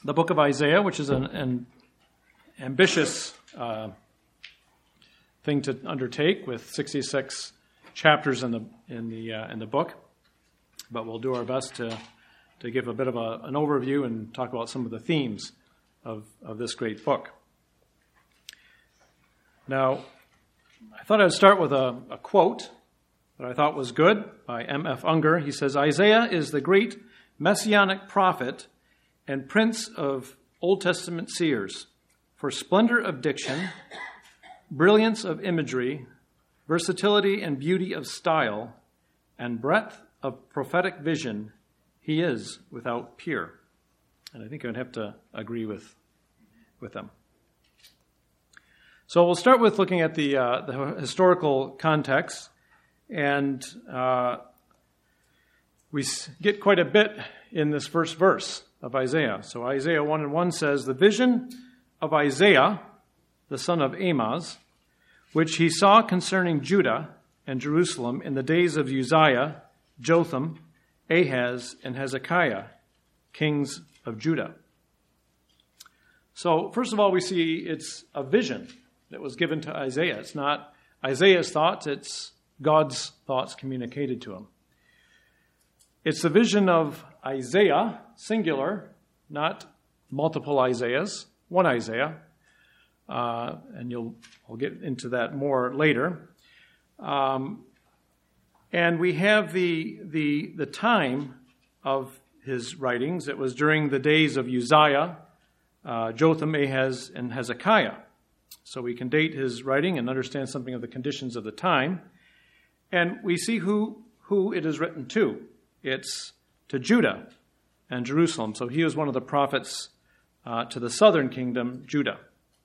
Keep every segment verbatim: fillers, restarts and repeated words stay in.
the book of Isaiah, which is an, an ambitious uh, thing to undertake with sixty-six chapters in the in the uh, in the book, but we'll do our best to to give a bit of a, an overview and talk about some of the themes of of this great book. Now, I thought I'd start with a, a quote that I thought was good by M F Unger. He says, "Isaiah is the great messianic prophet and prince of Old Testament seers, for splendor of diction, brilliance of imagery, versatility and beauty of style, and breadth of prophetic vision, he is without peer." And I think I would have to agree with, with them. So we'll start with looking at the, uh, the historical context, and uh, we get quite a bit in this first verse of Isaiah. So Isaiah one and one says, "The vision of Isaiah, the son of Amoz, which he saw concerning Judah and Jerusalem in the days of Uzziah, Jotham, Ahaz, and Hezekiah, kings of Judah." So first of all, we see it's a vision that was given to Isaiah. It's not Isaiah's thoughts, it's God's thoughts communicated to him. It's the vision of Isaiah, singular, not multiple Isaiahs, one Isaiah. Uh, and you'll we'll get into that more later. Um, and we have the, the, the time of his writings. It was during the days of Uzziah, uh, Jotham, Ahaz, and Hezekiah. So we can date his writing and understand something of the conditions of the time. And we see who, who it is written to. It's to Judah and Jerusalem. So he was one of the prophets uh, to the southern kingdom, Judah.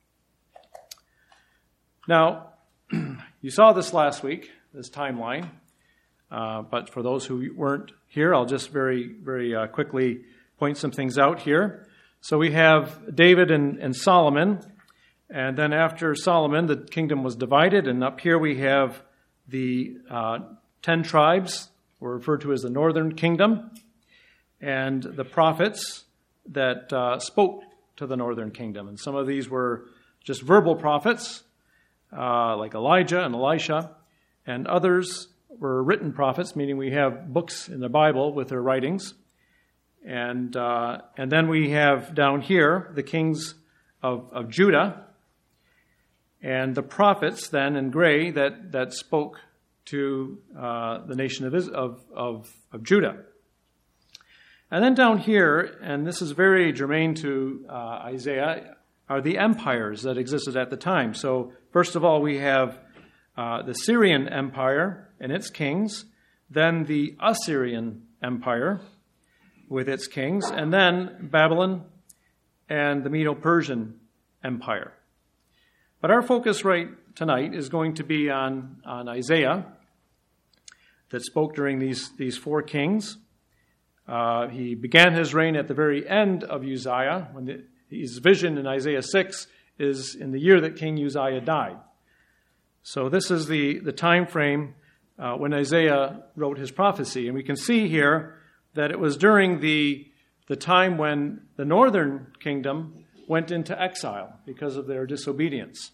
Now, you saw this last week, this timeline. Uh, but for those who weren't here, I'll just very, very uh, quickly point some things out here. So we have David and, and Solomon. And then after Solomon, the kingdom was divided. And up here we have the uh, ten tribes, were referred to as the northern kingdom, and the prophets that uh, spoke to the northern kingdom. And some of these were just verbal prophets, uh, like Elijah and Elisha, and others were written prophets, meaning we have books in the Bible with their writings. And uh, and then we have down here the kings of, of Judah, and the prophets then in gray that, that spoke to uh, the nation of, of, of, of Judah. And then down here, and this is very germane to uh, Isaiah, are the empires that existed at the time. So first of all, we have uh, the Syrian Empire and its kings, then the Assyrian Empire with its kings, and then Babylon and the Medo-Persian Empire. But our focus right tonight is going to be on, on Isaiah, that spoke during these, these four kings. Uh, he began his reign at the very end of Uzziah, when the, his vision in Isaiah six is in the year that King Uzziah died. So this is the, the time frame uh, when Isaiah wrote his prophecy. And we can see here that it was during the, the time when the northern kingdom went into exile because of their disobedience.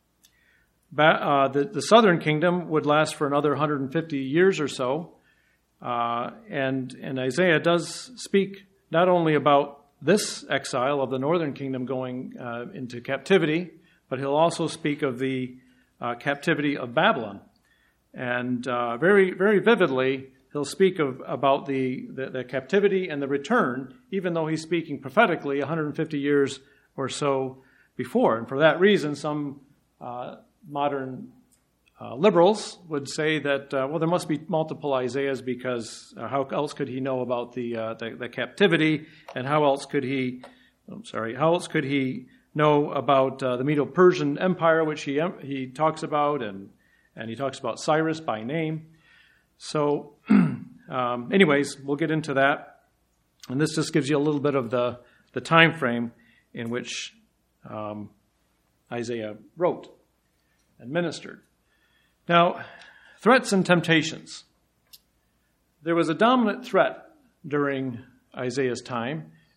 Uh, the, the southern kingdom would last for another one hundred fifty years or so. Uh, and, and Isaiah does speak not only about this exile of the northern kingdom going uh, into captivity, but he'll also speak of the uh, captivity of Babylon. And uh, very, very vividly, he'll speak of about the, the, the captivity and the return, even though he's speaking prophetically one hundred fifty years or so before. And for that reason, some uh, modern uh, liberals would say that, uh, well, there must be multiple Isaiahs because uh, how else could he know about the, uh, the the captivity, and how else could he, I'm sorry, how else could he know about uh, the Medo-Persian Empire, which he he talks about, and and he talks about Cyrus by name. So, um, anyways, we'll get into that, and this just gives you a little bit of the the time frame in which um, Isaiah wrote and ministered. Now, threats and temptations. There was a dominant threat during Isaiah's time,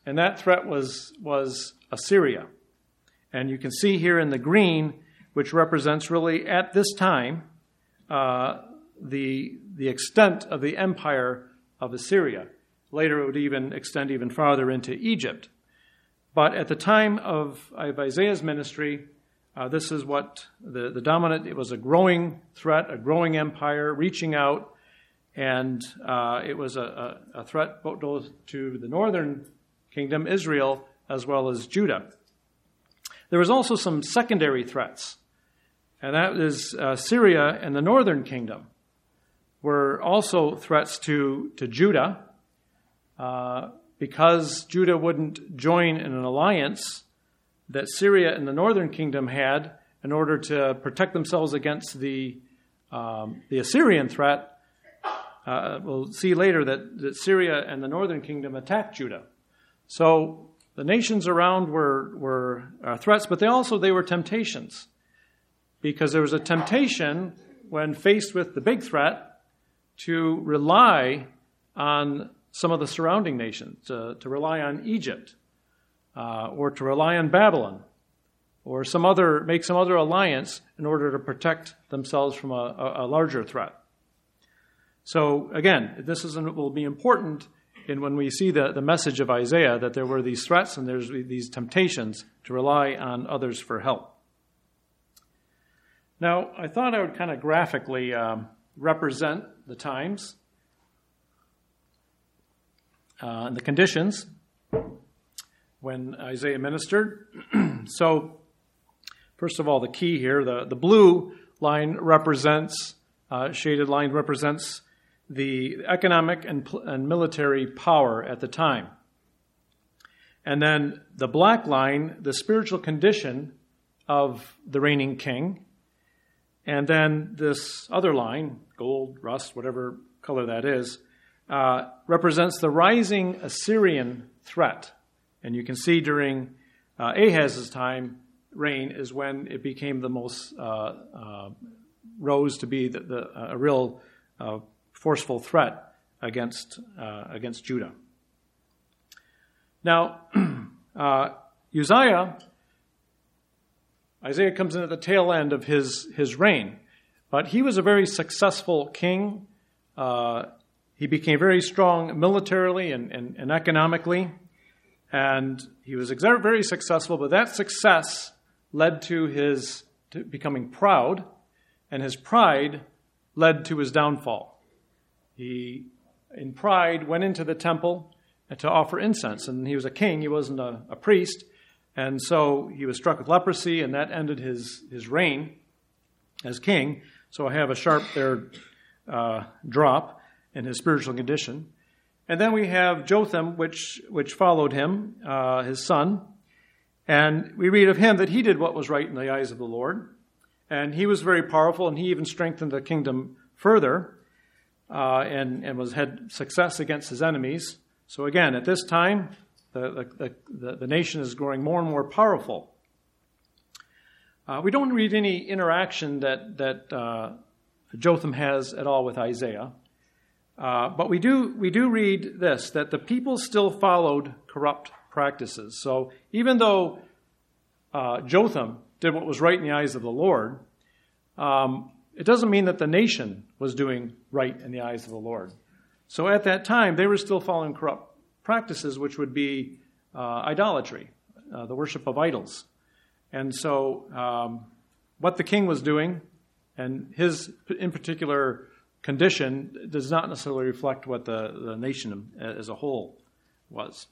and that threat was, was Assyria. And you can see here in the green, which represents really at this time uh, the, the extent of the empire of Assyria. Later it would even extend even farther into Egypt. But at the time of, of Isaiah's ministry, uh, this is what the, the dominant, it was a growing threat, a growing empire reaching out, and uh, it was a, a, a threat both to the northern kingdom, Israel, as well as Judah. There was also some secondary threats, and that is uh, Syria and the northern kingdom were also threats to, to Judah. Uh, because Judah wouldn't join in an alliance that Syria and the northern kingdom had in order to protect themselves against the um, the Assyrian threat. Uh, we'll see later that, that Syria and the northern kingdom attacked Judah. So the nations around were were uh, threats, but they also they were temptations, because there was a temptation when faced with the big threat to rely on some of the surrounding nations, uh, to rely on Egypt, uh, or to rely on Babylon, or some other make some other alliance in order to protect themselves from a, a, a larger threat. So again, this is will be important in when we see the, the message of Isaiah, that there were these threats and there's these temptations to rely on others for help. Now, I thought I would kind of graphically um, represent the times Uh, and the conditions when Isaiah ministered. So, first of all, the key here, the, the blue line represents, uh, shaded line represents the economic and, and military power at the time. And then the black line, the spiritual condition of the reigning king. And then this other line, gold, rust, whatever color that is, Uh, represents the rising Assyrian threat. And you can see during uh, Ahaz's time, reign, is when it became the most, uh, uh, rose to be the, the, uh, a real uh, forceful threat against, uh, against Judah. Now, uh, Uzziah, Isaiah comes in at the tail end of his, his reign, but he was a very successful king. Uh, He became very strong militarily and, and, and economically, and he was ex- very successful, but that success led to his to becoming proud, and his pride led to his downfall. He, in pride, went into the temple to offer incense, and he was a king, he wasn't a, a priest, and so he was struck with leprosy, and that ended his, his reign as king. So I have a sharp there uh, drop in his spiritual condition. And then we have Jotham, which which followed him, uh, his son. And we read of him that he did what was right in the eyes of the Lord. And he was very powerful, and he even strengthened the kingdom further, uh, and, and was had success against his enemies. So again, at this time, the, the, the, the nation is growing more and more powerful. Uh, we don't read any interaction that, that uh, Jotham has at all with Isaiah. Uh, but we do we do read this, that the people still followed corrupt practices. So even though uh, Jotham did what was right in the eyes of the Lord, um, it doesn't mean that the nation was doing right in the eyes of the Lord. So at that time, they were still following corrupt practices, which would be uh, idolatry, uh, the worship of idols. And so um, what the king was doing, and his in particular condition, does not necessarily reflect what the, the nation as a whole was.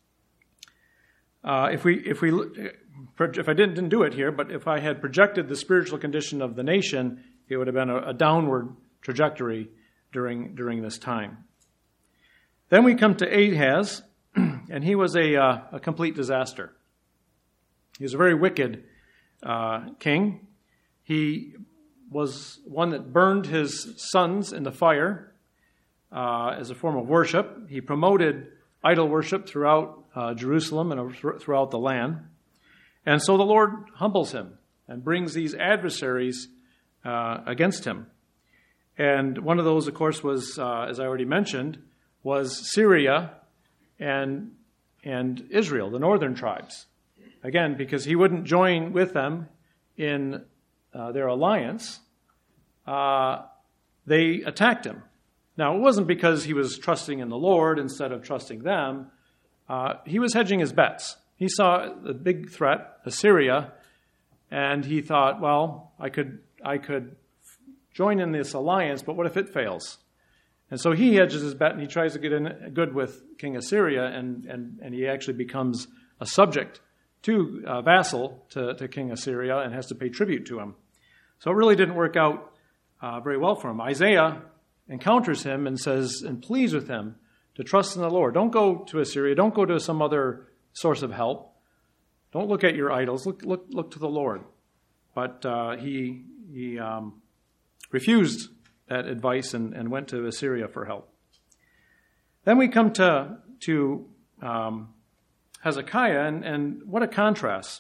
Uh, if we, if we, if I didn't, didn't do it here, but if I had projected the spiritual condition of the nation, it would have been a, a downward trajectory during during this time. Then we come to Ahaz, and he was a, uh, a complete disaster. He was a very wicked uh, king. He was one that burned his sons in the fire uh, as a form of worship. He promoted idol worship throughout uh, Jerusalem and throughout the land. And so the Lord humbles him and brings these adversaries uh, against him. And one of those, of course, was, uh, as I already mentioned, was Syria and and Israel, the northern tribes. Again, because he wouldn't join with them in uh, their alliance, uh, they attacked him. Now, it wasn't because he was trusting in the Lord instead of trusting them. Uh, he was hedging his bets. He saw the big threat, Assyria, and he thought, well, I could I could join in this alliance, but what if it fails? And so he hedges his bet, and he tries to get in good with King Assyria, and, and, and he actually becomes a subject to a vassal to, to King Assyria and has to pay tribute to him. So it really didn't work out uh, very well for him. Isaiah encounters him and says, and pleads with him to trust in the Lord. Don't go to Assyria. Don't go to some other source of help. Don't look at your idols. Look, look, look to the Lord. But uh, he he um, refused that advice and, and went to Assyria for help. Then we come to to um, Hezekiah, and, and what a contrast!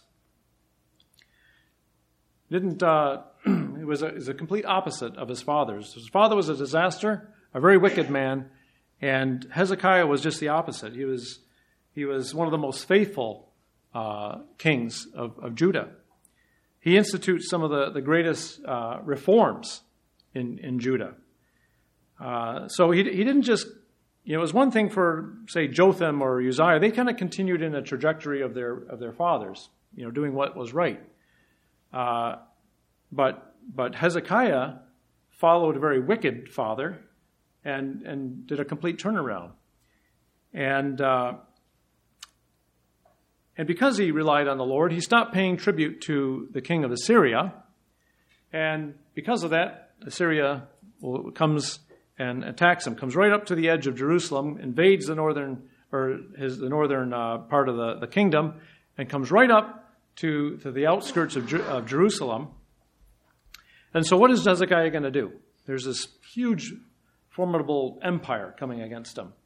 Didn't uh, it was a, it was a complete opposite of his father's. His father was a disaster, a very wicked man, and Hezekiah was just the opposite. He was he was one of the most faithful uh, kings of, of Judah. He institutes some of the the greatest uh, reforms in in Judah. Uh, so he he didn't just, you know, it was one thing for, say, Jotham or Uzziah. They kind of continued in a trajectory of their of their fathers, you know, doing what was right. Uh, but but Hezekiah followed a very wicked father, and and did a complete turnaround, and uh, and because he relied on the Lord, he stopped paying tribute to the king of Assyria, and because of that, Assyria well, comes and attacks him, comes right up to the edge of Jerusalem, invades the northern or his the northern uh, part of the, the kingdom, and comes right up to, to the outskirts of, Jer- of Jerusalem. And so what is Hezekiah going to do? There's this huge, formidable empire coming against him.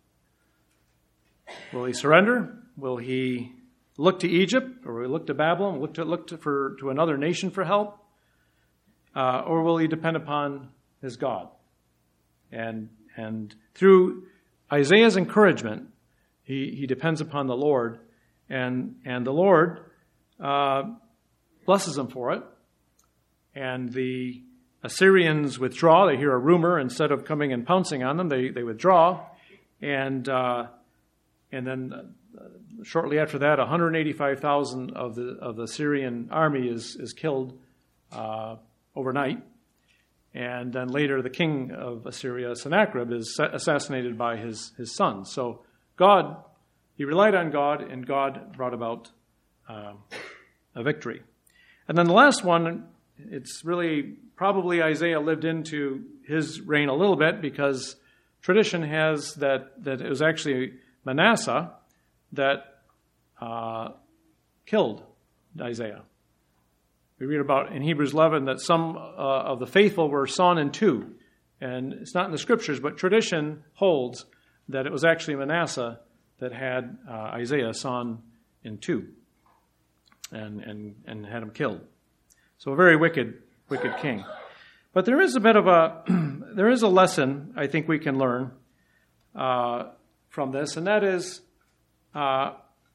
Will he surrender? Will he look to Egypt, or will he look to Babylon, look to look to, for, to another nation for help? Uh, or will he depend upon his God? And and through Isaiah's encouragement, he, he depends upon the Lord, and and the Lord uh, blesses him for it. And the Assyrians withdraw. They hear a rumor. Instead of coming and pouncing on them, they, they withdraw. And uh, and then uh, shortly after that, one hundred eighty-five thousand of the of the Syrian army is is killed uh, overnight. And then later, the king of Assyria, Sennacherib, is assassinated by his, his son. So God, he relied on God, and God brought about um, a victory. And then the last one, it's really probably Isaiah lived into his reign a little bit, because tradition has that, that it was actually Manasseh that uh, killed Isaiah. We read about in Hebrews eleven that some uh, of the faithful were sawn in two. And it's not in the scriptures, but tradition holds that it was actually Manasseh that had uh, Isaiah sawn in two and, and, and had him killed. So a very wicked, wicked king. But there is a bit of a, there is a lesson I think we can learn uh, from this, and that is uh,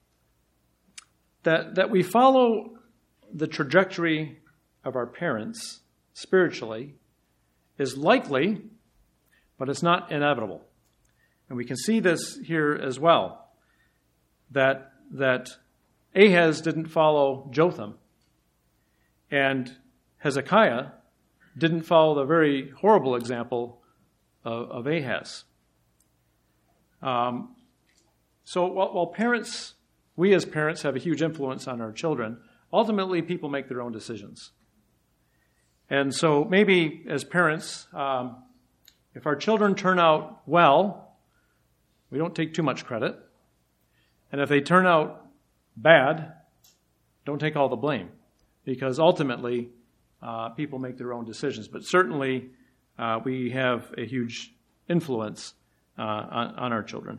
that that we follow the trajectory of our parents spiritually is likely, but it's not inevitable. And we can see this here as well, that that Ahaz didn't follow Jotham, and Hezekiah didn't follow the very horrible example of, of Ahaz. Um, so while, while parents, we as parents have a huge influence on our children, ultimately, people make their own decisions. And so maybe as parents, um, if our children turn out well, we don't take too much credit. And if they turn out bad, don't take all the blame. Because ultimately, uh, people make their own decisions. But certainly, uh, we have a huge influence uh, on, on our children.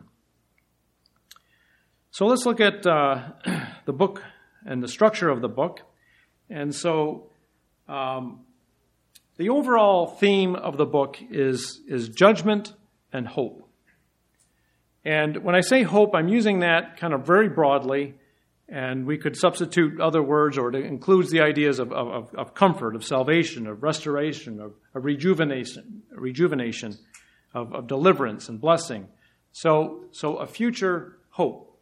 So let's look at uh, the book and the structure of the book. And so um, the overall theme of the book is, is judgment and hope. And when I say hope, I'm using that kind of very broadly, and we could substitute other words, or it includes the ideas of, of, of comfort, of salvation, of restoration, of, of rejuvenation, rejuvenation, of, of deliverance and blessing. So, so a future hope.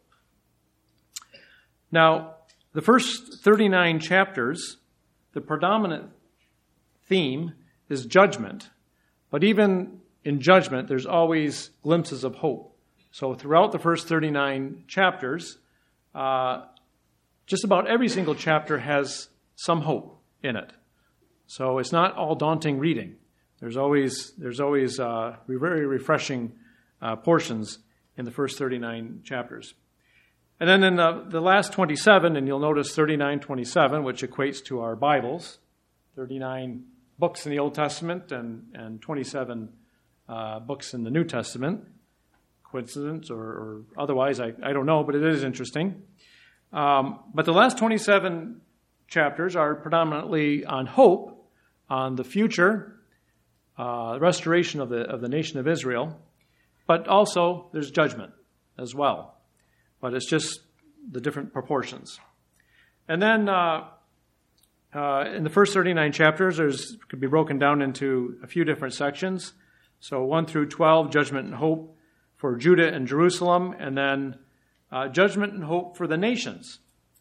Now, the first thirty-nine chapters, the predominant theme is judgment. But even in judgment, there's always glimpses of hope. So throughout the first thirty-nine chapters, uh, just about every single chapter has some hope in it. So it's not all daunting reading. There's always there's always uh, very refreshing uh, portions in the first thirty-nine chapters. And then in the, the last twenty-seven, and you'll notice thirty-nine twenty-seven, which equates to our Bibles, thirty-nine books in the Old Testament and, and twenty-seven uh, books in the New Testament. Coincidence or, or otherwise, I, I don't know, but it is interesting. Um, but the last twenty-seven chapters are predominantly on hope, on the future, uh, restoration of the of the nation of Israel, but also there's judgment as well. But it's just the different proportions. And then uh, uh, in the first thirty-nine chapters, there's could be broken down into a few different sections. So one through twelve, judgment and hope for Judah and Jerusalem, and then uh, judgment and hope for the nations.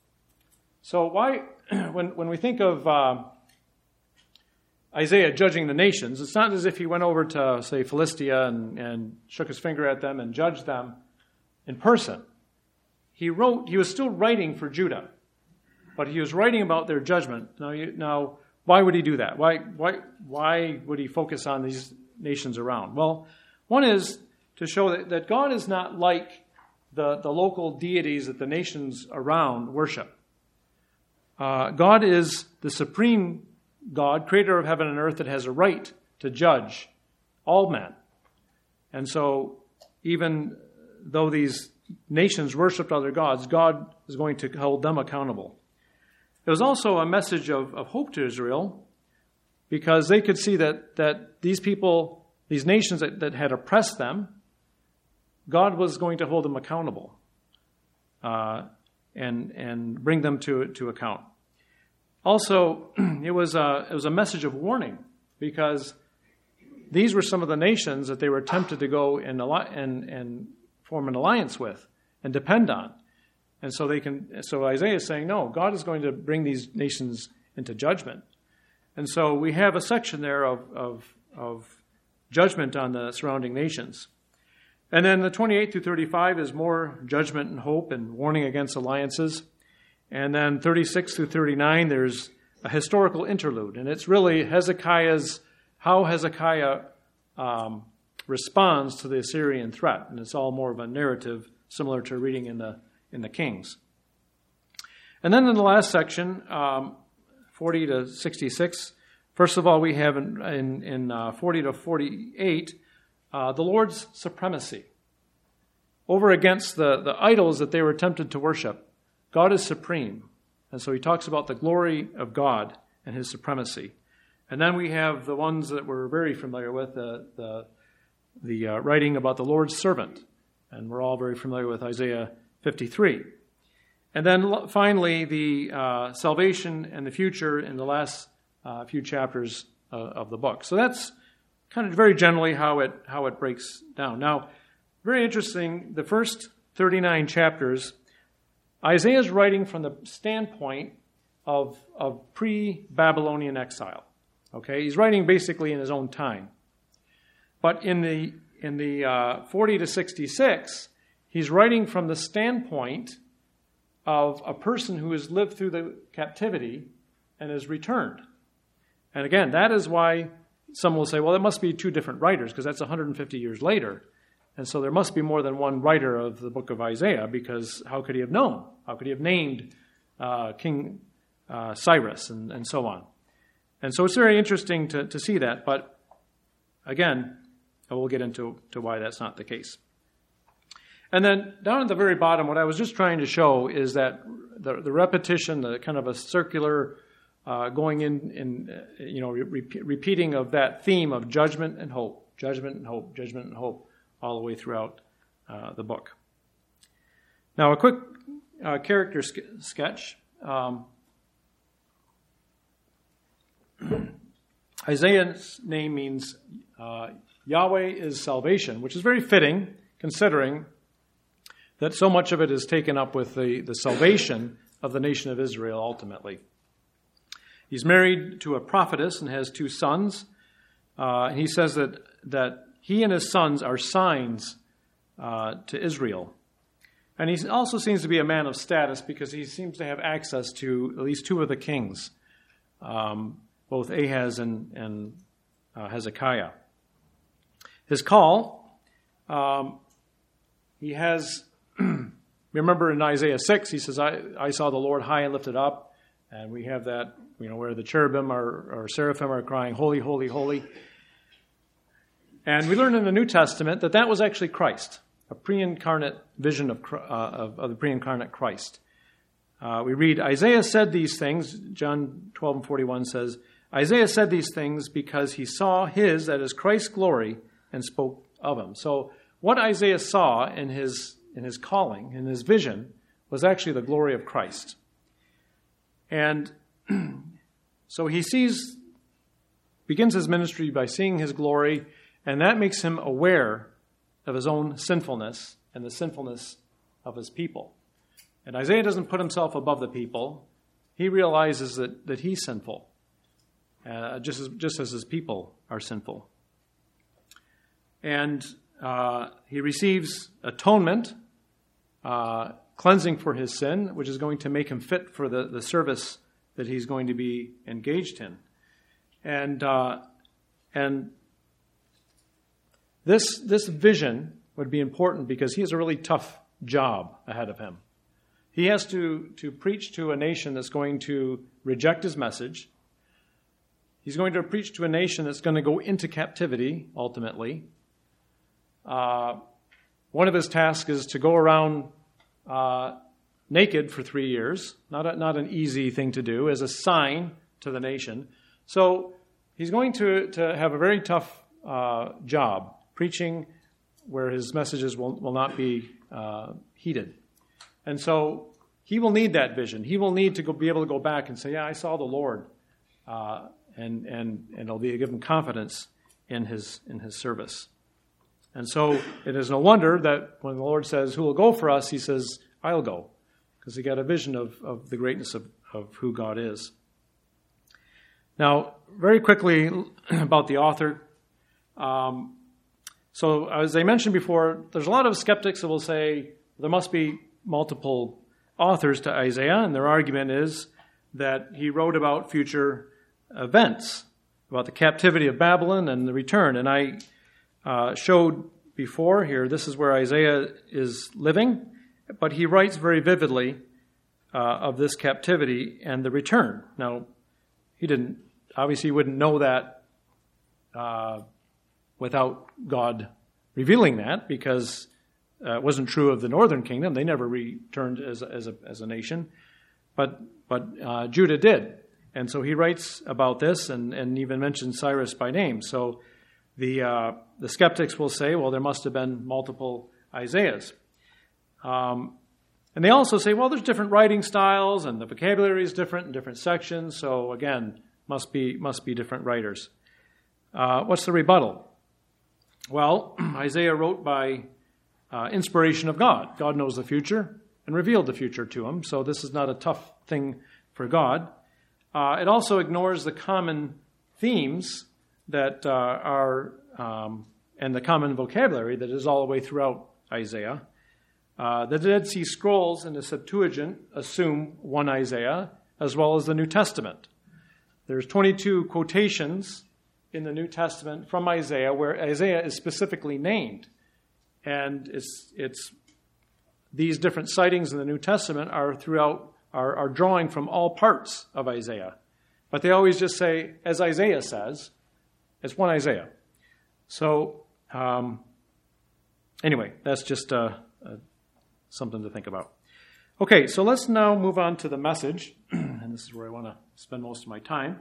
So why, when when we think of uh, Isaiah judging the nations, it's not as if he went over to, say, Philistia and, and shook his finger at them and judged them in person. He wrote, he was still writing for Judah, but he was writing about their judgment. Now, you, now, why would he do that? Why, why, why would he focus on these nations around? Well, one is to show that, that God is not like the, the local deities that the nations around worship. Uh, God is the supreme God, creator of heaven and earth, that has a right to judge all men. And so, even though these nations worshipped other gods, God is going to hold them accountable. It was also a message of, of hope to Israel, because they could see that, that these people, these nations that, that had oppressed them, God was going to hold them accountable uh, and and bring them to to account. Also, it was a, it was a message of warning, because these were some of the nations that they were tempted to go and and and form an alliance with and depend on. And so they can. So Isaiah is saying, no, God is going to bring these nations into judgment. And so we have a section there of of, of judgment on the surrounding nations. And then the twenty-eight through thirty-five is more judgment and hope and warning against alliances. And then thirty-six through thirty-nine, there's a historical interlude. And it's really Hezekiah's, how Hezekiah um, responds to the Assyrian threat. And it's all more of a narrative, similar to reading in the in the Kings. And then in the last section, um, forty to sixty-six, first of all, we have in, in, in uh, forty to forty-eight, uh, the Lord's supremacy. Over against the, the idols that they were tempted to worship, God is supreme. And so he talks about the glory of God and his supremacy. And then we have the ones that we're very familiar with, the, the, the uh, writing about the Lord's servant. And we're all very familiar with Isaiah fifty-three. And then finally, the uh, salvation and the future in the last uh, few chapters uh, of the book. So that's kind of very generally how it how it breaks down. Now, very interesting, the first thirty-nine chapters, Isaiah is writing from the standpoint of, of pre-Babylonian exile. Okay, he's writing basically in his own time. But in the in the uh, forty to sixty-six, he's writing from the standpoint of a person who has lived through the captivity and has returned. And again, that is why some will say, well, it must be two different writers, because that's one hundred fifty years later. And so there must be more than one writer of the book of Isaiah, because how could he have known? How could he have named uh, King uh, Cyrus and, and so on? And so it's very interesting to, to see that. But again, we'll get into to why that's not the case. And then down at the very bottom, what I was just trying to show is that the, the repetition, the kind of a circular uh, going in, in uh, you know, re- repeating of that theme of judgment and hope, judgment and hope, judgment and hope, all the way throughout uh, the book. Now, a quick uh, character sk- sketch. Um, Isaiah's name means uh, Yahweh is salvation, which is very fitting considering that so much of it is taken up with the, the salvation of the nation of Israel ultimately. He's married to a prophetess and has two sons. Uh, and he says that, that he and his sons are signs uh, to Israel. And he also seems to be a man of status because he seems to have access to at least two of the kings, um, both Ahaz and, and uh, Hezekiah. His call, um, he has, remember in Isaiah six, he says, I, I saw the Lord high and lifted up. And we have that, you know, where the cherubim are, or seraphim are crying, holy, holy, holy. And we learn in the New Testament that that was actually Christ, a pre-incarnate vision of, uh, of, of the pre-incarnate Christ. Uh, we read, Isaiah said these things, John twelve and forty-one says, Isaiah said these things because he saw his, that is Christ's glory, and spoke of him. So what Isaiah saw in his, in his calling, in his vision, was actually the glory of Christ. And so he sees, begins his ministry by seeing his glory, and that makes him aware of his own sinfulness and the sinfulness of his people. And Isaiah doesn't put himself above the people. He realizes that, that he's sinful, uh, just, as, just as his people are sinful. And uh, he receives atonement, uh, cleansing for his sin, which is going to make him fit for the, the service that he's going to be engaged in. And uh, and this this vision would be important because he has a really tough job ahead of him. He has to, to preach to a nation that's going to reject his message. He's going to preach to a nation that's going to go into captivity, ultimately. Uh, one of his tasks is to go around Uh, naked for three years, not a, not an easy thing to do, as a sign to the nation. So he's going to, to have a very tough uh, job, preaching where his messages will, will not be uh, heeded. And so he will need that vision. He will need to go, be able to go back and say, yeah, I saw the Lord, uh, and, and, and it'll be given confidence in his, in his service. And so it is no wonder that when the Lord says, who will go for us, he says, I'll go. Because he got a vision of, of the greatness of, of who God is. Now, very quickly about the author. Um, so as I mentioned before, there's a lot of skeptics that will say there must be multiple authors to Isaiah. And their argument is that he wrote about future events, about the captivity of Babylon and the return. And I Uh, showed before here, this is where Isaiah is living, but he writes very vividly uh, of this captivity and the return. Now, he didn't, obviously he wouldn't know that uh, without God revealing that, because uh, it wasn't true of the northern kingdom. They never returned as a, as a, as a nation, but, but uh, Judah did. And so he writes about this and, and even mentions Cyrus by name. So The uh, the skeptics will say, well, there must have been multiple Isaiahs. Um, and they also say, well, there's different writing styles and the vocabulary is different in different sections. So again, must be must be different writers. Uh, what's the rebuttal? Well, Isaiah wrote by uh, inspiration of God. God knows the future and revealed the future to him. So this is not a tough thing for God. Uh, it also ignores the common themes that uh, are, um, and the common vocabulary that is all the way throughout Isaiah. Uh, the Dead Sea Scrolls in the Septuagint assume one Isaiah, as well as the New Testament. There's twenty-two quotations in the New Testament from Isaiah where Isaiah is specifically named. And it's, it's these different sightings in the New Testament are throughout, are, are drawing from all parts of Isaiah. But they always just say, as Isaiah says. It's one Isaiah. So, um, anyway, that's just uh, uh, something to think about. Okay, so let's now move on to the message. And this is where I want to spend most of my time.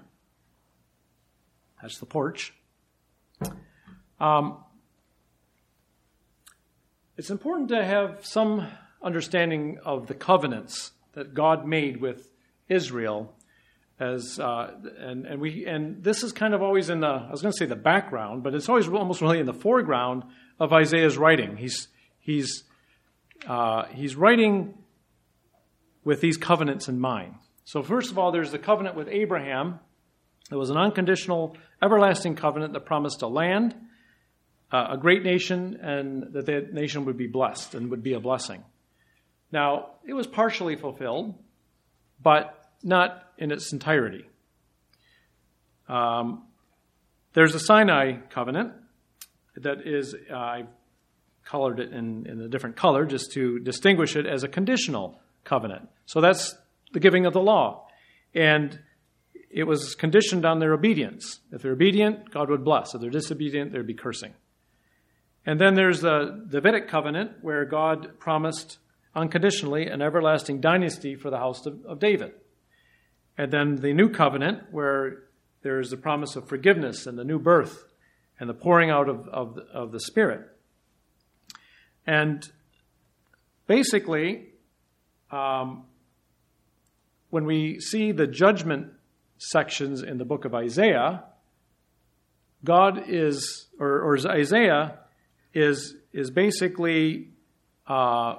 That's the porch. Um, it's important to have some understanding of the covenants that God made with Israel. As uh, and and we and this is kind of always in the I was going to say the background, but it's always almost really in the foreground of Isaiah's writing. He's he's uh, he's writing with these covenants in mind. So first of all, there's the covenant with Abraham. It was an unconditional, everlasting covenant that promised a land, uh, a great nation, and that that nation would be blessed and would be a blessing. Now, it was partially fulfilled, but not in its entirety. Um, there's a Sinai covenant that is, uh, I colored it in, in a different color just to distinguish it as a conditional covenant. So that's the giving of the law. And it was conditioned on their obedience. If they're obedient, God would bless. If they're disobedient, there'd be cursing. And then there's the Davidic covenant where God promised unconditionally an everlasting dynasty for the house of, of David. And then the new covenant, where there is the promise of forgiveness and the new birth and the pouring out of, of, of the Spirit. And basically, um, when we see the judgment sections in the book of Isaiah, God is, or, or Isaiah is, is basically uh,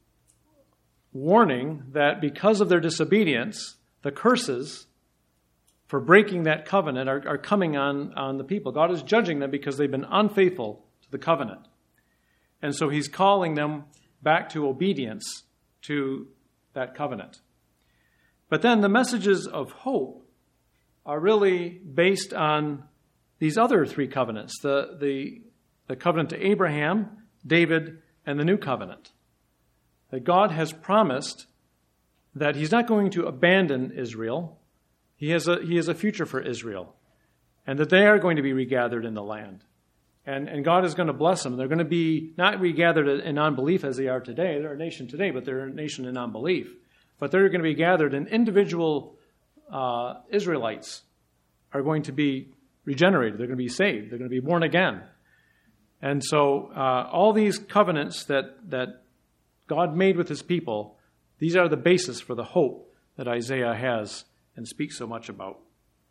warning that because of their disobedience, the curses for breaking that covenant are, are coming on, on the people. God is judging them because they've been unfaithful to the covenant. And so he's calling them back to obedience to that covenant. But then the messages of hope are really based on these other three covenants, the, the, the covenant to Abraham, David, and the new covenant. That God has promised that he's not going to abandon Israel. He has a, he has a future for Israel. And that they are going to be regathered in the land. And, and God is going to bless them. They're going to be not regathered in unbelief as they are today. They're a nation today, but they're a nation in unbelief. But they're going to be gathered, and individual uh, Israelites are going to be regenerated. They're going to be saved. They're going to be born again. And so uh, all these covenants that, that God made with his people, these are the basis for the hope that Isaiah has and speaks so much about.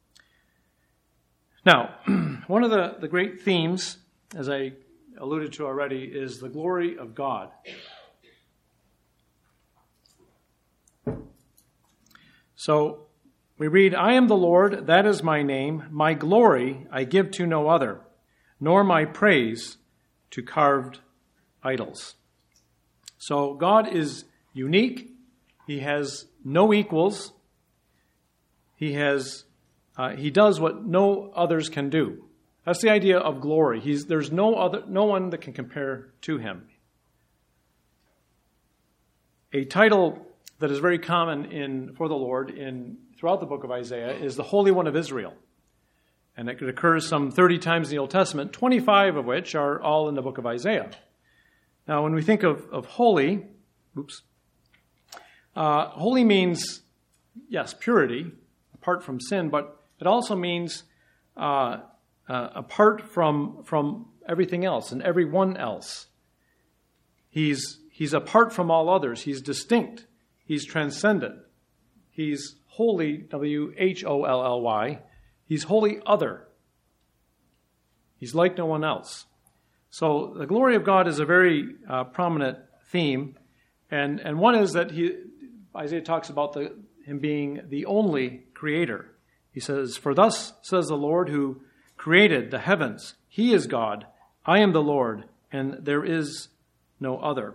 Now, one of the, the great themes, as I alluded to already, is the glory of God. So we read, I am the Lord, that is my name. My glory I give to no other, nor my praise to carved idols. So God is unique. He has no equals. He has, uh, he does what no others can do. That's the idea of glory. He's, there's no other, no one that can compare to him. A title that is very common in for the Lord in throughout the book of Isaiah is the Holy One of Israel. And it occurs some thirty times in the Old Testament, twenty-five of which are all in the book of Isaiah. Now, when we think of, of holy, oops, uh, holy means, yes, purity, apart from sin, but it also means uh, uh, apart from from everything else and everyone else. He's he's apart from all others. He's distinct. He's transcendent. He's holy, W H O L L Y. He's wholly other. He's like no one else. So the glory of God is a very uh, prominent theme. And, and one is that he, Isaiah talks about the, him being the only creator. He says, for thus says the Lord who created the heavens. He is God. I am the Lord, and there is no other.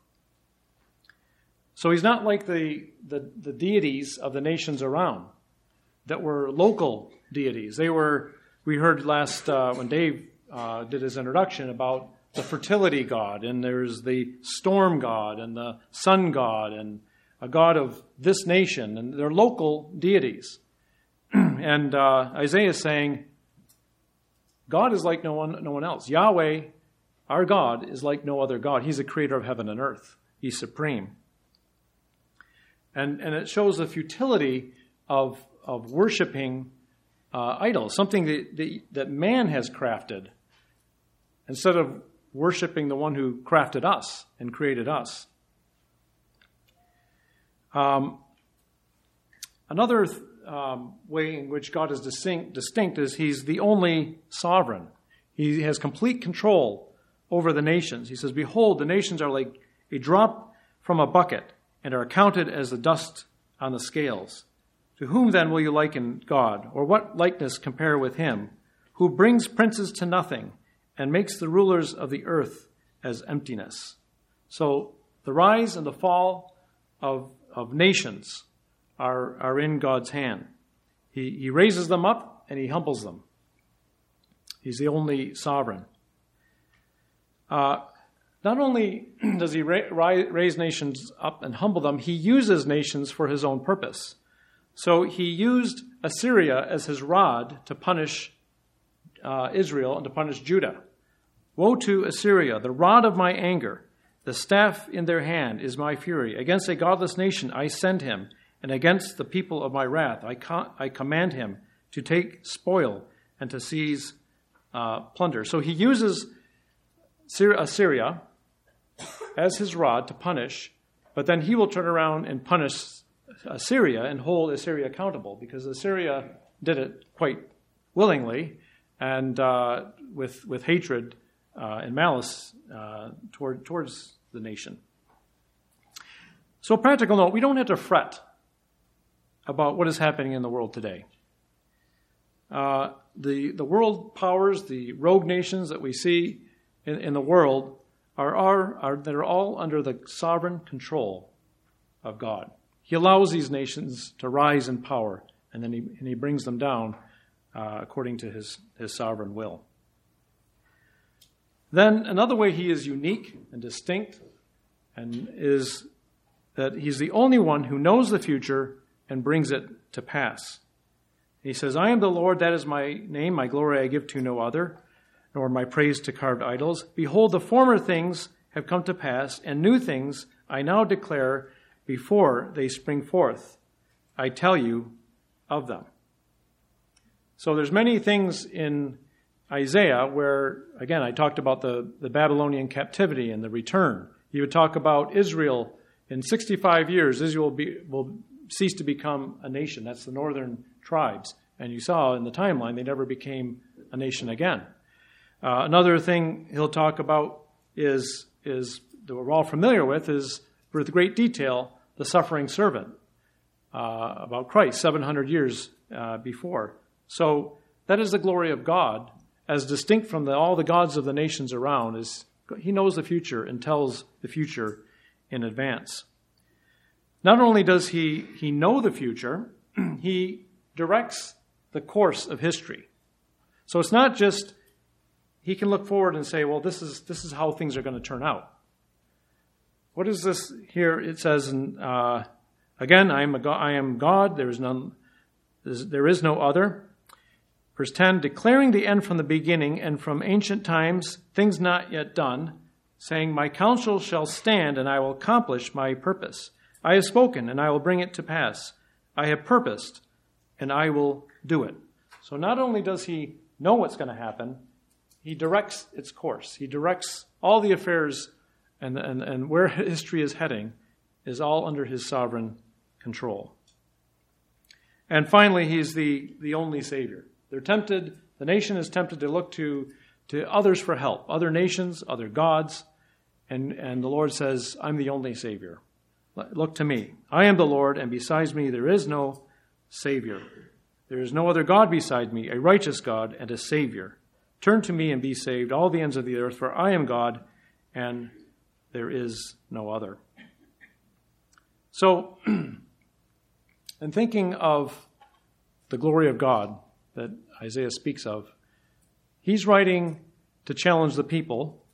So he's not like the, the, the deities of the nations around that were local deities. They were, we heard last, uh, when Dave uh, did his introduction about the fertility god, and there's the storm god, and the sun god, and a god of this nation, and they're local deities. and uh, Isaiah is saying, God is like no one, no one else. Yahweh, our God, is like no other God. He's the creator of heaven and earth. He's supreme. And, and it shows the futility of, of worshiping uh, idols, something that, that, that man has crafted, instead of worshiping the one who crafted us and created us. Um, another um, way in which God is distinct, distinct is he's the only sovereign. He has complete control over the nations. He says, behold, the nations are like a drop from a bucket and are counted as the dust on the scales. To whom then will you liken God? Or what likeness compare with him, who brings princes to nothing and makes the rulers of the earth as emptiness? So the rise and the fall of, of nations are, are in God's hand. He, he raises them up and he humbles them. He's the only sovereign. Uh, not only does he ra- raise nations up and humble them, he uses nations for his own purpose. So he used Assyria as his rod to punish uh, Israel and to punish Judah. Woe to Assyria, the rod of my anger, the staff in their hand is my fury. Against a godless nation I send him, and against the people of my wrath I, co- I command him to take spoil and to seize uh, plunder. So he uses Assyria as his rod to punish, but then he will turn around and punish Assyria and hold Assyria accountable, because Assyria did it quite willingly and uh, with with hatred uh, and malice uh, toward towards the nation. So, practical note: we don't have to fret about what is happening in the world today. Uh, the the world powers, the rogue nations that we see in, in the world, are are are that are all under the sovereign control of God. He allows these nations to rise in power, and then he, and he brings them down uh, according to his, his sovereign will. Then another way he is unique and distinct and is that he's the only one who knows the future and brings it to pass. He says, I am the Lord, that is my name, my glory I give to no other, nor my praise to carved idols. Behold, the former things have come to pass, and new things I now declare before they spring forth. I tell you of them. So there's many things in Isaiah where, again, I talked about the, the Babylonian captivity and the return. He would talk about Israel. In sixty-five years, Israel will, be, will cease to become a nation. That's the northern tribes. And you saw in the timeline, they never became a nation again. Uh, another thing he'll talk about is, is that we're all familiar with is, with great detail, the suffering servant uh, about Christ seven hundred years uh, before. So that is the glory of God, as distinct from the, all the gods of the nations around. Is he knows the future and tells the future in advance. Not only does he, he know the future, he directs the course of history. So it's not just he can look forward and say, well, this is this is how things are going to turn out. What is this here? It says, in, uh, again, I am, a God, I am God, there is none, there is no other. Verse ten, declaring the end from the beginning and from ancient times, things not yet done, saying, my counsel shall stand and I will accomplish my purpose. I have spoken and I will bring it to pass. I have purposed and I will do it. So not only does he know what's going to happen, he directs its course. He directs all the affairs. And, and, and where history is heading is all under his sovereign control. And finally, he's the, the only Savior. They're tempted, the nation is tempted to look to, to others for help, other nations, other gods. And, and the Lord says, I'm the only Savior. Look to me. I am the Lord, and besides me there is no Savior. There is no other God beside me, a righteous God and a Savior. Turn to me and be saved, all the ends of the earth, for I am God, and there is no other. So, in thinking of the glory of God that Isaiah speaks of, he's writing to challenge the people.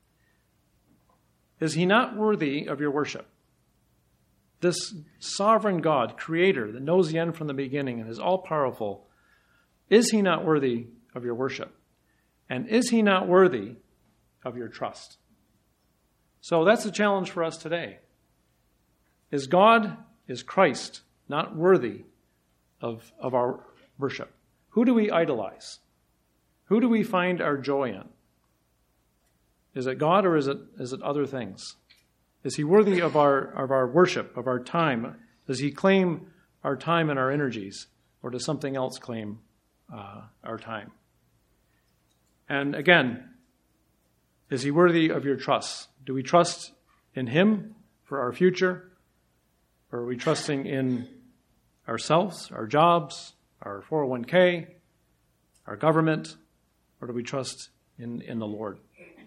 Is he not worthy of your worship? This sovereign God, creator, that knows the end from the beginning and is all-powerful, is he not worthy of your worship? And is he not worthy of your trust? So that's the challenge for us today. Is God, is Christ not worthy of, of our worship? Who do we idolize? Who do we find our joy in? Is it God or is it is it other things? Is he worthy of our of our worship, of our time? Does he claim our time and our energies, or does something else claim uh, our time? And again, is he worthy of your trust? Do we trust in him for our future? Or are we trusting in ourselves, our jobs, our four oh one k, our government? Or do we trust in, in the Lord?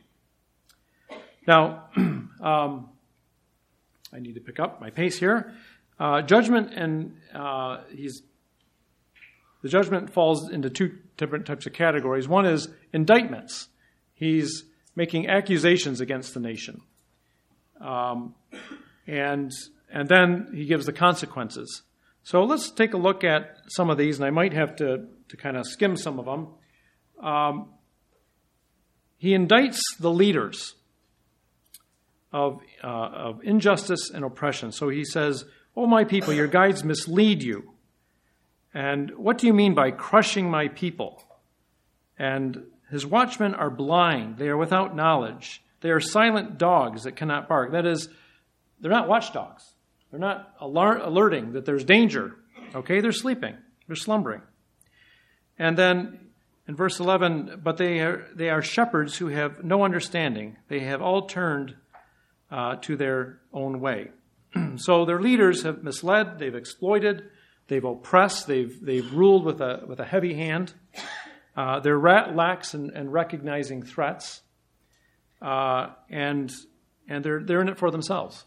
Now, um, I need to pick up my pace here. Uh, judgment and uh, he's the judgment falls into two different types of categories. One is indictments. He's making accusations against the nation. Um, and and then he gives the consequences. So let's take a look at some of these, and I might have to, to kind of skim some of them. Um, he indicts the leaders of, uh, of injustice and oppression. So he says, "Oh, my people, your guides mislead you. And what do you mean by crushing my people? And his watchmen are blind. They are without knowledge. They are silent dogs that cannot bark." That is, they're not watchdogs. They're not alar- alerting that there's danger. Okay, they're sleeping. They're slumbering. And then in verse eleven, "But they are, they are shepherds who have no understanding. They have all turned uh, to their own way." So their leaders have misled, they've exploited, they've oppressed, they've they've ruled with a with a heavy hand. Uh, they're rat- lax in, in recognizing threats, uh, and and they're they're in it for themselves.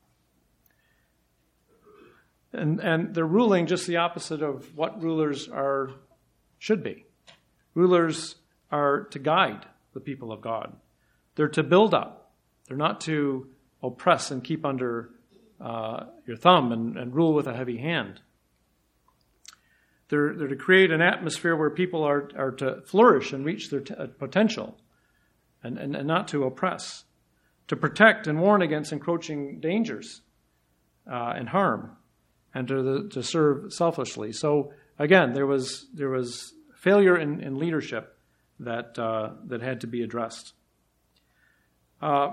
And and they're ruling just the opposite of what rulers are should be. Rulers are to guide the people of God. They're to build up. They're not to oppress and keep under uh, your thumb and, and rule with a heavy hand. They're, they're to create an atmosphere where people are, are to flourish and reach their t- potential and, and, and not to oppress. To protect and warn against encroaching dangers uh, and harm, and to, the, to serve selflessly. So again, there was there was failure in, in leadership that uh, that had to be addressed. Uh,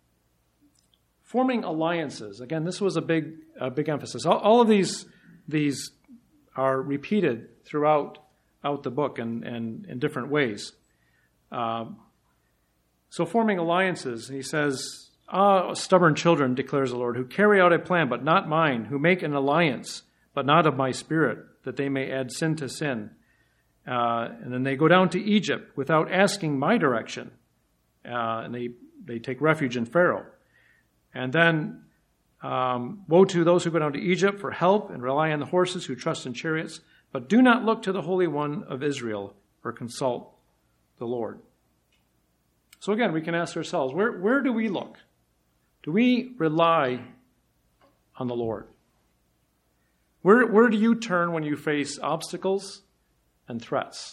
forming alliances. Again, this was a big a big emphasis. All, all of these these are repeated throughout out the book and, and in different ways. Uh, so forming alliances, he says, "Ah, stubborn children, declares the Lord, who carry out a plan, but not mine, who make an alliance, but not of my spirit, that they may add sin to sin. Uh, and then they go down to Egypt without asking my direction. Uh, and they, they take refuge in Pharaoh. And then, um, woe to those who go down to Egypt for help and rely on the horses, who trust in chariots, but do not look to the Holy One of Israel or consult the Lord." So again, we can ask ourselves, where, where do we look? Do we rely on the Lord? Where, where do you turn when you face obstacles and threats?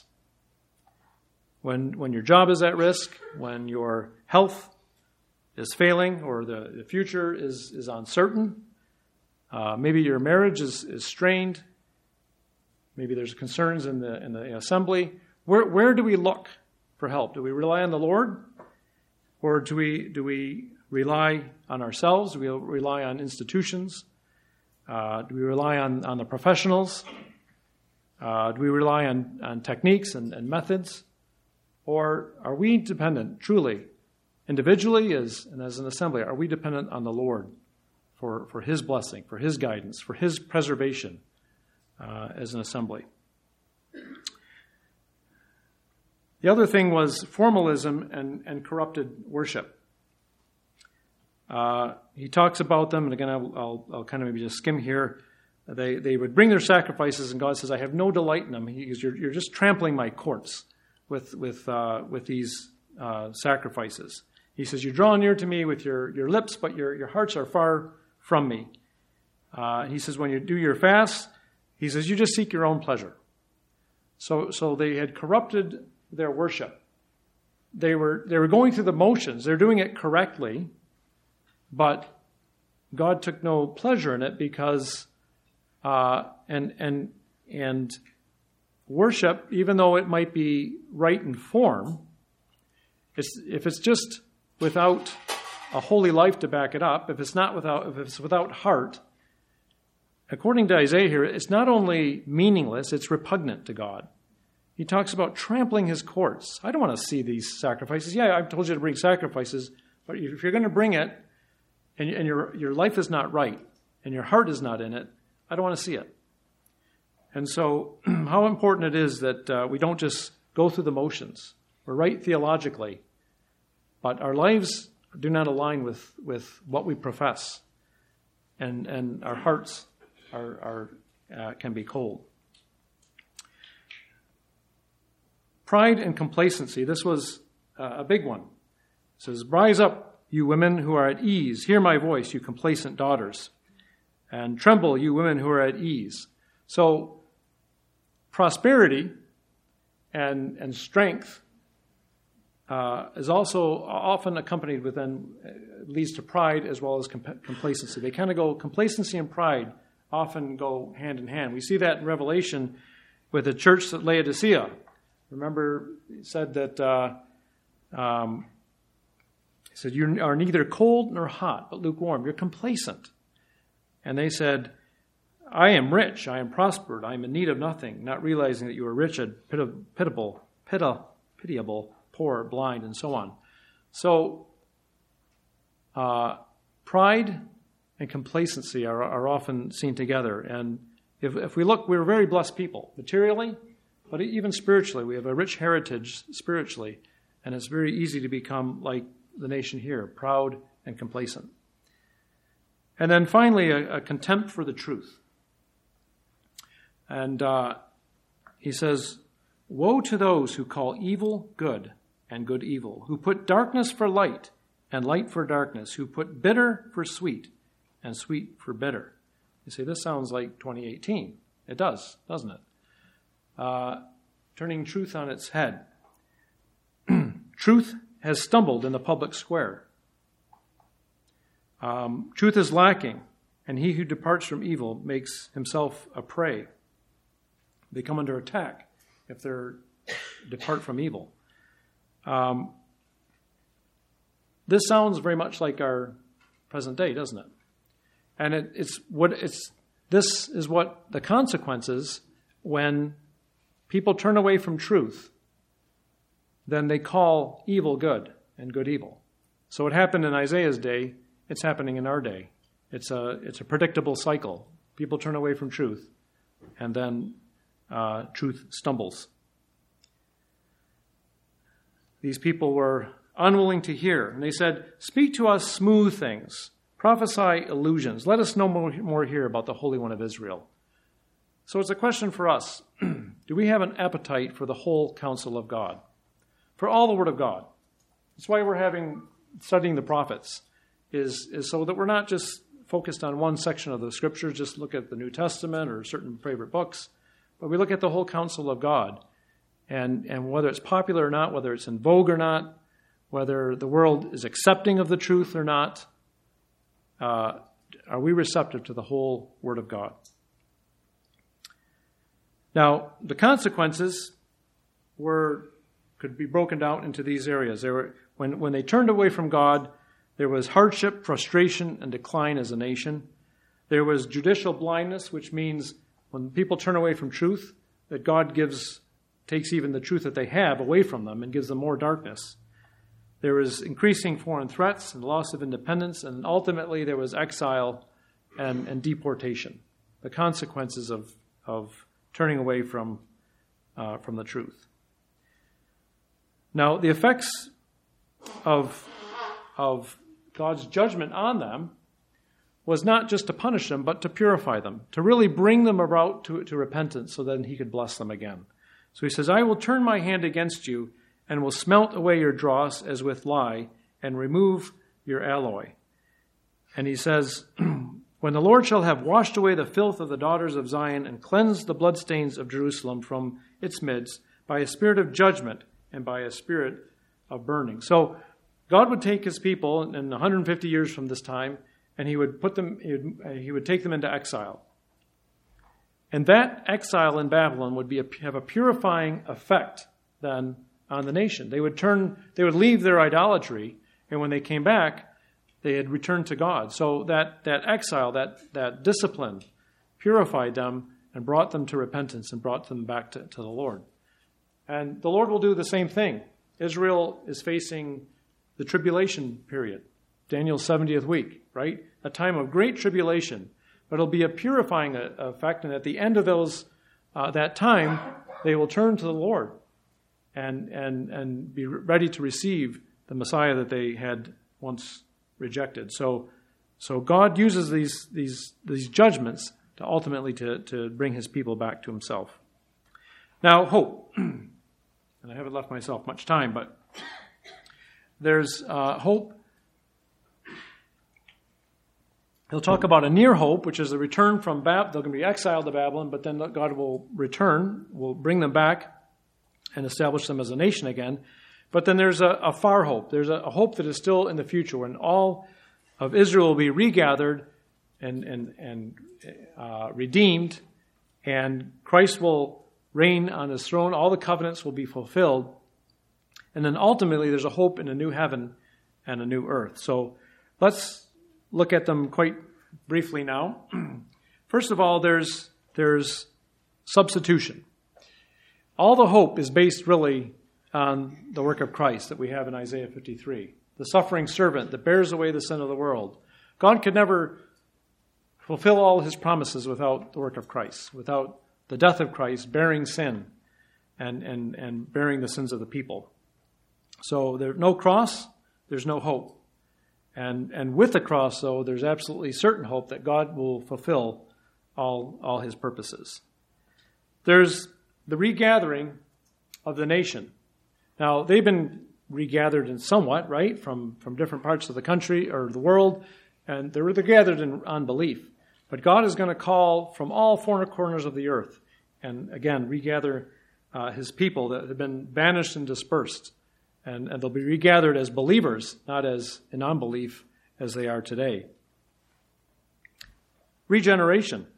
When, when your job is at risk, when your health is failing or the, the future is, is uncertain, uh, maybe your marriage is, is strained, maybe there's concerns in the, in the assembly. Where, where do we look for help? Do we rely on the Lord? Or do we, do we rely on ourselves? Do we rely on institutions? Uh, do we rely on, on the professionals? Uh, do we rely on, on techniques and, and methods? Or are we dependent, truly, individually as, and as an assembly, are we dependent on the Lord for, for his blessing, for his guidance, for his preservation uh, as an assembly? The other thing was formalism and, and corrupted worship. Uh, he talks about them, and again, I'll, I'll, I'll kind of maybe just skim here. They they would bring their sacrifices, and God says, "I have no delight in them." He goes, "You're, you're just trampling my courts with with uh, with these uh, sacrifices." He says, "You draw near to me with your, your lips, but your, your hearts are far from me." Uh, he says, "When you do your fast," he says, "you just seek your own pleasure." So so they had corrupted their worship. They were they were going through the motions. They're doing it correctly, but God took no pleasure in it because uh, and and and worship, even though it might be right in form, it's, if it's just without a holy life to back it up, if it's not without, if it's without heart, according to Isaiah here, it's not only meaningless, it's repugnant to God. He talks about trampling his courts. I don't want to see these sacrifices. Yeah, I've told you to bring sacrifices, but if you're going to bring it and, and your, your life is not right and your heart is not in it, I don't want to see it. And so how important it is that uh, we don't just go through the motions. We're right theologically, but our lives do not align with, with what we profess, and, and our hearts are, are uh, can be cold. Pride and complacency, this was uh, a big one. It says, "Rise up, you women who are at ease. Hear my voice, you complacent daughters. And tremble, you women who are at ease." So, prosperity and, and strength uh, is also often accompanied with, then, uh, leads to pride as well as comp- complacency. They kind of go, complacency and pride often go hand in hand. We see that in Revelation with the church at Laodicea. Remember, he said that, uh, um, he said, "You are neither cold nor hot, but lukewarm. You're complacent." And they said, "I am rich, I am prospered, I am in need of nothing," not realizing that you are wretched, pitiable, pitiable, poor, blind, and so on. So, uh, pride and complacency are, are often seen together. And if, if we look, we're very blessed people, materially, but even spiritually. We have a rich heritage spiritually, and it's very easy to become like the nation here, proud and complacent. And then finally, a, a contempt for the truth. And uh, he says, "Woe to those who call evil good and good evil, who put darkness for light and light for darkness, who put bitter for sweet and sweet for bitter." You say, this sounds like twenty eighteen. It does, doesn't it? Uh, turning truth on its head. Truth has stumbled in the public square. Um, truth is lacking, and he who departs from evil makes himself a prey. They come under attack if they depart from evil. Um, this sounds very much like our present day, doesn't it? And it, it's what it's. This is what the consequences when people turn away from truth. Then they call evil good and good evil. So it happened in Isaiah's day. It's happening in our day. It's a it's a predictable cycle. People turn away from truth, and then uh, truth stumbles. These people were unwilling to hear, and they said, "Speak to us smooth things, prophesy illusions. Let us know more, more here about the Holy One of Israel." So it's a question for us. Do we have an appetite for the whole counsel of God? For all the Word of God? That's why we're having studying the prophets. Is, is so that we're not just focused on one section of the Scriptures, just look at the New Testament or certain favorite books, but we look at the whole counsel of God, and, and whether it's popular or not, whether it's in vogue or not, whether the world is accepting of the truth or not, uh, are we receptive to the whole Word of God? Now, the consequences were could be broken down into these areas. There were, when, when they turned away from God, there was hardship, frustration, and decline as a nation. There was judicial blindness, which means when people turn away from truth, that God gives, takes even the truth that they have away from them and gives them more darkness. There was increasing foreign threats and loss of independence, and ultimately there was exile and, and deportation, the consequences of, of turning away from, uh, from the truth. Now, the effects of, of God's judgment on them was not just to punish them, but to purify them, to really bring them about to, to repentance so that he could bless them again. So he says, "I will turn my hand against you and will smelt away your dross as with lye and remove your alloy." And he says, "When the Lord shall have washed away the filth of the daughters of Zion and cleansed the bloodstains of Jerusalem from its midst by a spirit of judgment and by a spirit of burning." So God would take his people in one hundred fifty years from this time, and he would put them, he would, he would take them into exile. And that exile in Babylon would be a, have a purifying effect then on the nation. They would turn, they would leave their idolatry, And when they came back, they had returned to God. So that, that exile, that, that discipline purified them and brought them to repentance and brought them back to, to the Lord. And the Lord will do the same thing. Israel is facing the tribulation period, Daniel's seventieth week, right? A time of great tribulation. But it'll be a purifying effect, and at the end of those uh, that time, they will turn to the Lord and and and be ready to receive the Messiah that they had once rejected. So, so God uses these these these judgments to ultimately to to bring His people back to Himself. Now, hope, and I haven't left myself much time, but there's uh, hope. He'll talk about a near hope, which is the return from Babylon. They're going to be exiled to Babylon, but then God will return, will bring them back and establish them as a nation again. But then there's a, a far hope. There's a, a hope that is still in the future when all of Israel will be regathered and, and, and uh, redeemed, and Christ will reign on His throne. All the covenants will be fulfilled. And then ultimately there's a hope in a new heaven and a new earth. So let's look at them quite briefly now. First of all, there's there's substitution. All the hope is based really on the work of Christ that we have in Isaiah fifty-three. The suffering servant that bears away the sin of the world. God could never fulfill all His promises without the work of Christ, without the death of Christ bearing sin and, and, and bearing the sins of the people. So there's no cross, there's no hope. And and with the cross, though, there's absolutely certain hope that God will fulfill all, all His purposes. There's the regathering of the nation. Now, they've been regathered in somewhat, right, from, from different parts of the country or the world, and they're gathered in unbelief. But God is going to call from all four corners of the earth and, again, regather uh, His people that have been banished and dispersed. And, and they'll be regathered as believers, not as in unbelief as they are today. Regeneration.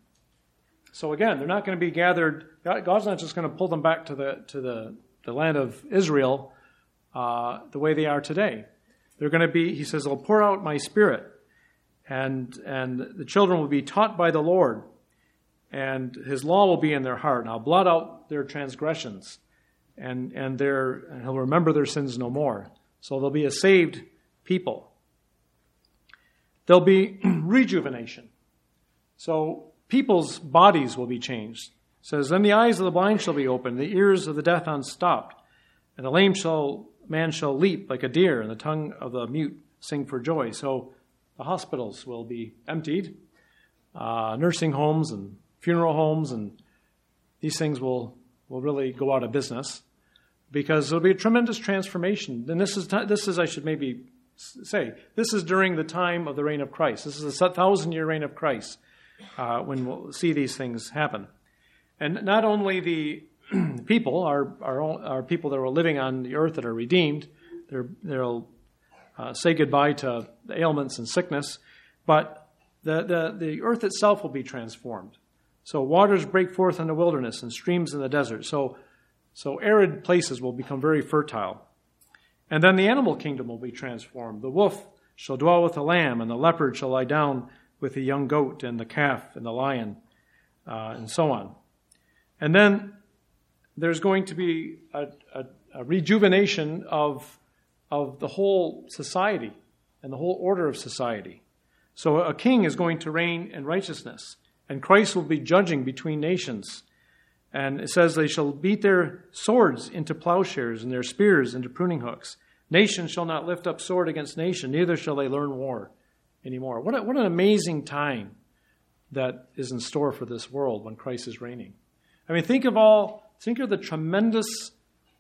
So again, they're not going to be gathered. God's not just going to pull them back to the to the, the land of Israel uh, the way they are today. They're going to be, He says, I'll pour out my Spirit, and and the children will be taught by the Lord, and His law will be in their heart, and I'll blot out their transgressions. And and their and He'll remember their sins no more. So they'll be a saved people. There'll be rejuvenation. So people's bodies will be changed. It says, then the eyes of the blind shall be opened, the ears of the deaf unstopped, and the lame shall man shall leap like a deer, and the tongue of the mute sing for joy. So the hospitals will be emptied, uh, nursing homes and funeral homes, and these things will will really go out of business. Because there'll be a tremendous transformation. And this is, this is, I should maybe say, this is during the time of the reign of Christ. This is a thousand-year reign of Christ uh, when we'll see these things happen. And not only the people, our, our, our people that are living on the earth that are redeemed, they're, they'll uh, say goodbye to the ailments and sickness, but the, the, the earth itself will be transformed. So waters break forth in the wilderness and streams in the desert. So So arid places will become very fertile. And then the animal kingdom will be transformed. The wolf shall dwell with the lamb, and the leopard shall lie down with the young goat, and the calf, and the lion, uh, and so on. And then there's going to be a, a, a rejuvenation of, of the whole society and the whole order of society. So a king is going to reign in righteousness, and Christ will be judging between nations. And it says they shall beat their swords into plowshares and their spears into pruning hooks. Nation shall not lift up sword against nation, neither shall they learn war anymore. What, a, what an amazing time that is in store for this world when Christ is reigning. I mean, think of all, think of the tremendous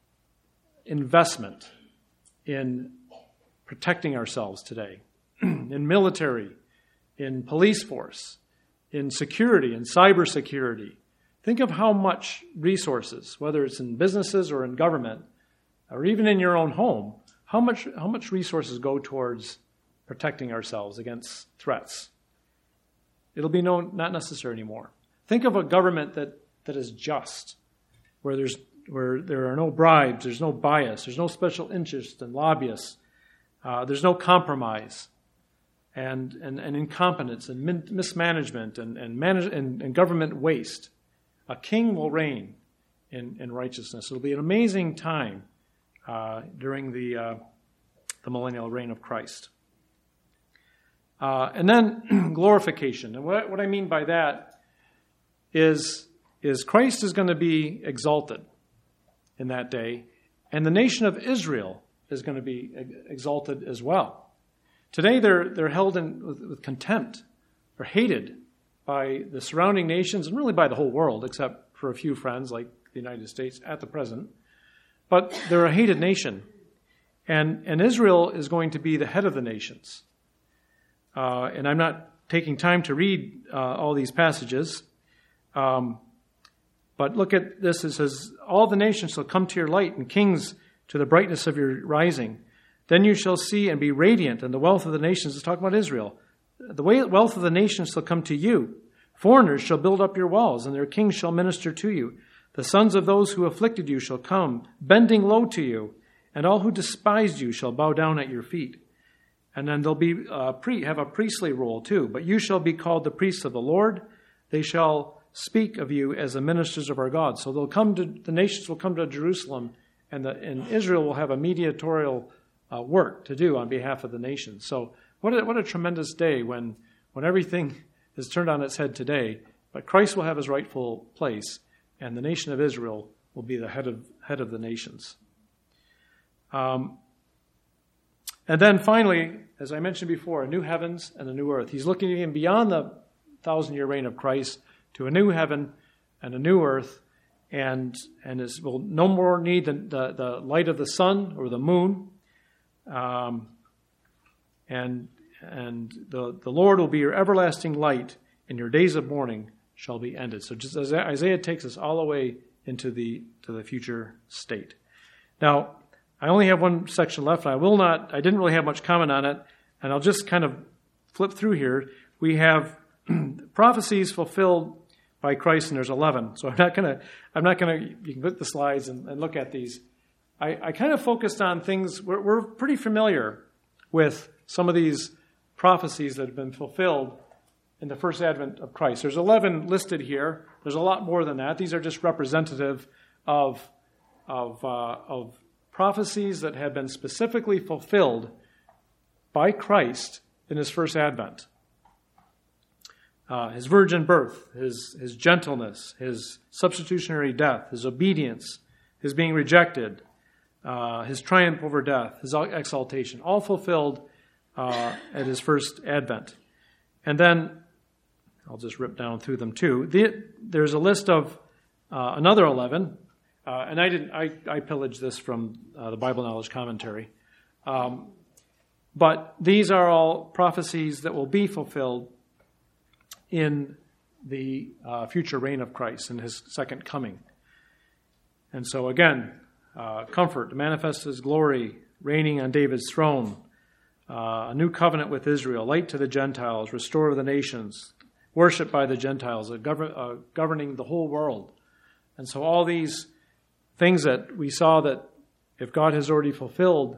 investment in protecting ourselves today, in military, in police force, in security, in cybersecurity. Think of how much resources, whether it's in businesses or in government, or even in your own home, how much how much resources go towards protecting ourselves against threats. It'll be no, not necessary anymore. Think of a government that, that is just, where there's where there are no bribes, there's no bias, there's no special interest and lobbyists. Uh, there's no compromise and, and, and incompetence and min- mismanagement and, and, manage- and, and government waste. A king will reign in, in righteousness. It'll be an amazing time uh, during the, uh, the millennial reign of Christ. Uh, and then glorification. And what, what I mean by that is, is Christ is going to be exalted in that day, and the nation of Israel is going to be exalted as well. Today they're they're held in with, with contempt. They're hated by the surrounding nations and really by the whole world, except for a few friends like the United States at the present. But they're a hated nation. And, and Israel is going to be the head of the nations. Uh, and I'm not taking time to read uh, all these passages. Um, but look at this. It says, all the nations shall come to your light, and kings to the brightness of your rising. Then you shall see and be radiant, and the wealth of the nations, let's talk about Israel. The wealth of the nations shall come to you. Foreigners shall build up your walls, and their kings shall minister to you. The sons of those who afflicted you shall come, bending low to you, and all who despised you shall bow down at your feet. And then they'll be uh, pre- have a priestly role too. But you shall be called the priests of the Lord. They shall speak of you as the ministers of our God. So they'll come to the nations will come to Jerusalem, and, the, and Israel will have a mediatorial uh, work to do on behalf of the nations. So what a, what a tremendous day when when everything is turned on its head today. But Christ will have his rightful place, and the nation of Israel will be the head of head of the nations. Um, and then finally, as I mentioned before, a new heavens and a new earth. He's looking even beyond the thousand-year reign of Christ to a new heaven and a new earth, and and is, will no more need the, the, the light of the sun or the moon. Um, and and the, the Lord will be your everlasting light, and your days of mourning shall be ended. So just as Isaiah takes us all the way into the to the future state. Now, I only have one section left, and I will not, I didn't really have much comment on it, and I'll just kind of flip through here. We have prophecies fulfilled by Christ, and there's eleven. So I'm not going to, I'm not going to, you can put the slides and, and look at these. I, I kind of focused on things, we're, we're pretty familiar with some of these prophecies that have been fulfilled in the first advent of Christ. There's eleven listed here. There's a lot more than that. These are just representative of, of, uh, of prophecies that have been specifically fulfilled by Christ in his first advent. Uh, his virgin birth, his, his gentleness, his substitutionary death, his obedience, his being rejected, uh, his triumph over death, his exaltation, all fulfilled uh, at his first advent. And then, I'll just rip down through them too. The, there's a list of uh, another eleven. Uh, and I didn't. I, I pillaged this from uh, the Bible Knowledge Commentary. Um, but these are all prophecies that will be fulfilled in the uh, future reign of Christ and his second coming. And so again, uh, comfort to manifest his glory, reigning on David's throne, uh, a new covenant with Israel, light to the Gentiles, restorer of the nations, worship by the Gentiles, a govern, uh, governing the whole world. And so all these things that we saw that if God has already fulfilled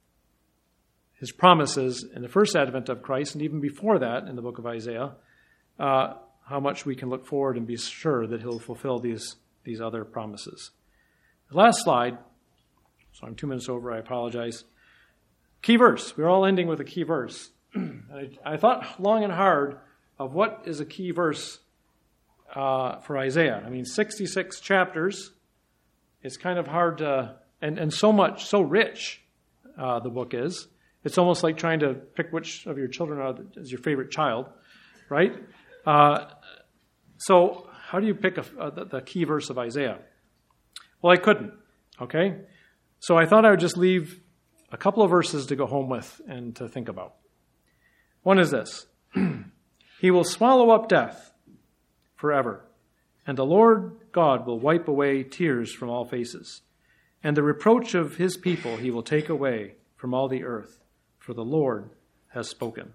his promises in the first advent of Christ, and even before that in the book of Isaiah, uh, how much we can look forward and be sure that he'll fulfill these, these other promises. The last slide, so I'm two minutes over, I apologize. Key verse. We're all ending with a key verse. I, I thought long and hard of what is a key verse uh, for Isaiah. I mean, sixty-six chapters. It's kind of hard to, and, and so much, so rich uh, the book is. It's almost like trying to pick which of your children are, is your favorite child, right? Uh, so how do you pick a, a, the key verse of Isaiah? Well, I couldn't, okay? So I thought I would just leave a couple of verses to go home with and to think about. One is this. He will swallow up death forever, and the Lord God will wipe away tears from all faces. And the reproach of his people he will take away from all the earth, for the Lord has spoken.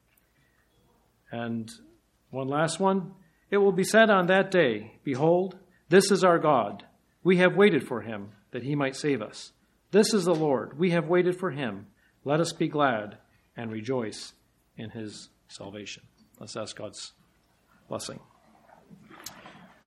And one last one. It will be said on that day, behold, this is our God. We have waited for him, that he might save us. This is the Lord. We have waited for him, Let us be glad and rejoice in his salvation. Let's ask God's blessing.